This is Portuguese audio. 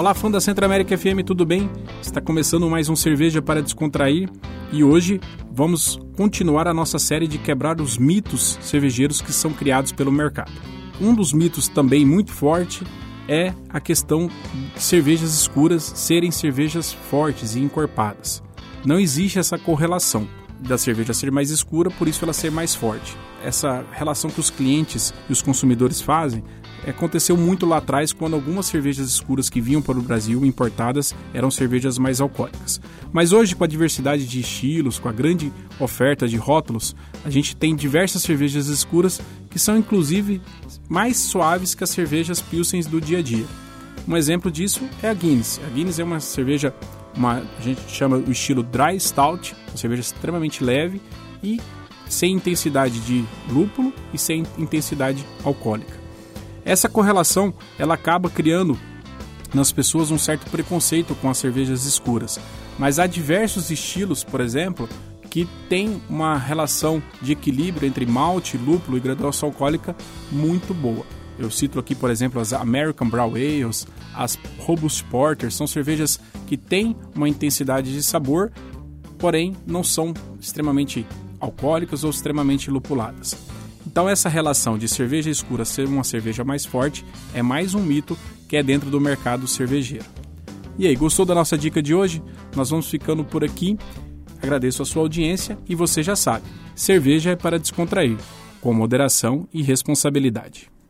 Olá, fã da Centro-América FM, tudo bem? Está começando mais um Cerveja para Descontrair e hoje vamos continuar a nossa série de quebrar os mitos cervejeiros que são criados pelo mercado. Um dos mitos também muito forte é a questão de cervejas escuras serem cervejas fortes e encorpadas. Não existe essa correlação da cerveja ser mais escura, por isso ela ser mais forte. Essa relação que os clientes e os consumidores fazem aconteceu muito lá atrás, quando algumas cervejas escuras que vinham para o Brasil importadas eram cervejas mais alcoólicas. Mas hoje, com a diversidade de estilos, com a grande oferta de rótulos, a gente tem diversas cervejas escuras que são inclusive mais suaves que as cervejas Pilsens do dia a dia. Um exemplo disso é a Guinness. A Guinness é uma cerveja, a gente chama o estilo Dry Stout, uma cerveja extremamente leve e sem intensidade de lúpulo e sem intensidade alcoólica. Essa correlação ela acaba criando nas pessoas um certo preconceito com as cervejas escuras. Mas há diversos estilos, por exemplo, que têm uma relação de equilíbrio entre malte, lúpulo e graduação alcoólica muito boa. Eu cito aqui, por exemplo, as American Brown Ales, as Robust Porter, são cervejas que têm uma intensidade de sabor, porém não são extremamente alcoólicas ou extremamente lupuladas. Então essa relação de cerveja escura ser uma cerveja mais forte é mais um mito que é dentro do mercado cervejeiro. E aí, gostou da nossa dica de hoje? Nós vamos ficando por aqui. Agradeço a sua audiência e você já sabe, cerveja é para descontrair, com moderação e responsabilidade.